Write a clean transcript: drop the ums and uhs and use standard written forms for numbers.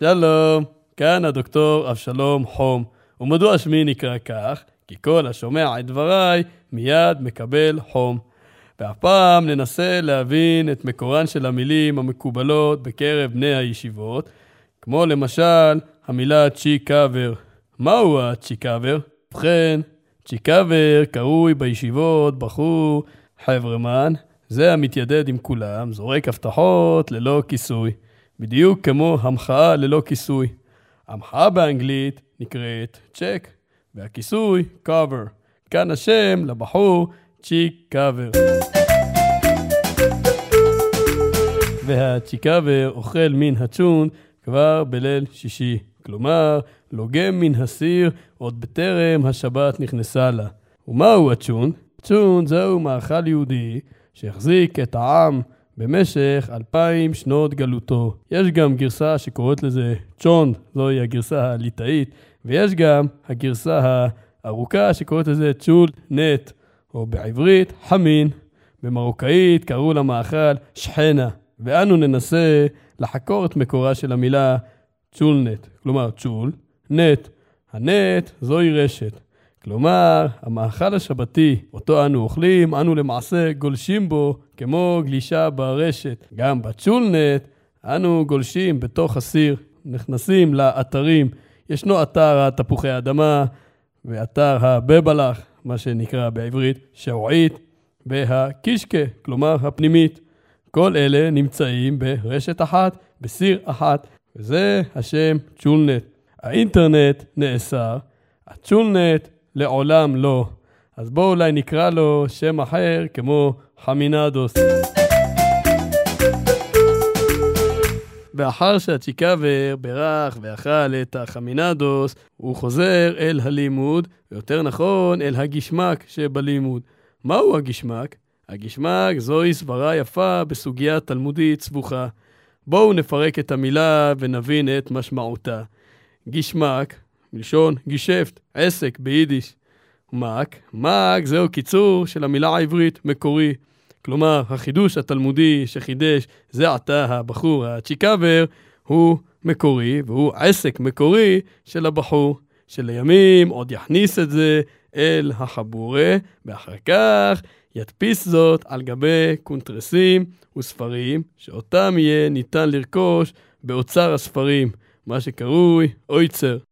שלום, כאן הדוקטור אבשלום חום. ומדוע שמי נקרא כך? כי כל השומע את דבריי מיד מקבל חום. והפעם ננסה להבין את מקורן של המילים המקובלות בקרב בני הישיבות, כמו למשל המילה צ'יקאבר. מהו הצ'יקאבר? ובכן, צ'יקאבר קרוי בישיבות בחור חברמן, זה המתיידד עם כולם, זורק הבטחות ללא כיסוי, בדיוק כמו המחאה ללא כיסוי. המחאה באנגלית נקראת צ'ק, והכיסוי cover. כאן השם לבחור צ'יקאבר. והצ'יקאבר אוכל מן הצ'ון כבר בליל שישי, כלומר לוגם מן הסיר עוד בטרם השבת נכנסה לה. ומהו הצ'ון? הצ'ון זהו מאכל יהודי שהחזיק את העם במשך 2000 שנות גלותו. יש גם גרסה שקוראת לזה צ'ון, זוהי הגרסה הליטאית, ויש גם הגרסה הארוכה שקוראת לזה צ'ול נט, או בעברית חמין. במרוקאית קראו למאכל שחנה, ואנו ננסה לחקור את מקורה של המילה צ'ול נט, כלומר צ'ול נט. הנט זוהי רשת, כלומר המאכל השבתי אותו אנו אוכלים, אנו למעשה גולשים בו כמו גלישה ברשת. גם בצ'ול נט אנו גולשים בתוך הסיר, נכנסים לאתרים. ישנו אתר התפוחי האדמה ואתר הבבלח, מה שנקרא בעברית שעועית, והקישקה, כלומר הפנימית. כל אלה נמצאים ברשת אחת, בסיר אחת, וזה השם צ'ולנט. האינטרנט נאסר, הצ'ולנט לעולם לא. אז בואו אולי נקרא לו שם אחר כמו חמינדוס. ואחר שהצ'יקאבר ברח ואכל את החמינדוס, הוא חוזר אל הלימוד, ויותר נכון אל הגשמק שבלימוד. מהו הגשמק? הגשמק זוהי סברה יפה בסוגיה תלמודית סבוכה. בואו נפרק את המילה ונבין את משמעותה. גשמק, מלשון גישפט, עסק ביידיש. מק זהו קיצור של המילה העברית מקורי. כלומר, החידוש התלמודי שחידש זה עתה הבחור הצ'יקאבר הוא מקורי, והוא עסק מקורי של הבחור, שלימים עוד יכניס את זה אל החבורה, ואחר כך ידפיס זאת על גבי קונטרסים וספרים, שאותם יהיה ניתן לרכוש באוצר הספרים, מה שקרוי אויצר.